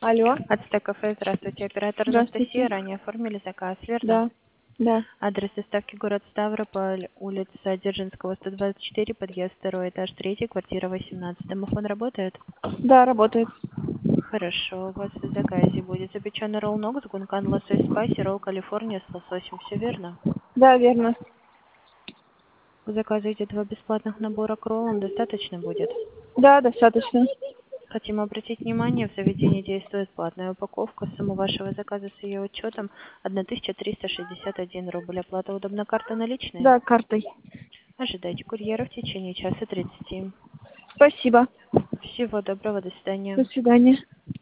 Алло, Ацтек кафе, здравствуйте. Оператор здравствуйте. Анастасия, ранее оформили заказ, верно? Да, да, Адрес доставки город Ставрополь, улица Дзержинского, 124, подъезд 2, этаж 3, квартира 18. Домофон работает? да, работает. Хорошо, у вас в заказе будет запеченный ролл ногу, гункан лосось спайси, ролл Калифорния с лососем. Все верно? Да, верно. У заказа идет два бесплатных набора к роллам, достаточно будет? Да, достаточно. Хотим обратить внимание, в заведении действует платная упаковка. Сумма вашего заказа с ее учетом 1361 рубль. Оплата удобна, карта наличные? Да, картой. Ожидайте курьера в течение часа 30. Спасибо. Всего доброго, до свидания. До свидания.